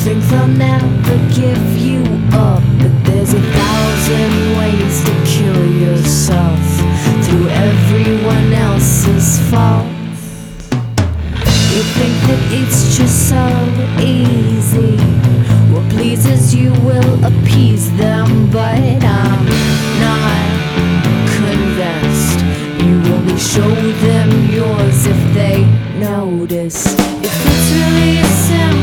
think they'll never give you up, but there's 1,000 ways to kill yourself through everyone else's fault. You think that it's just so easy. What pleases you will appease them, but I'm not convinced. You only show them yours if they notice. If it's really as simple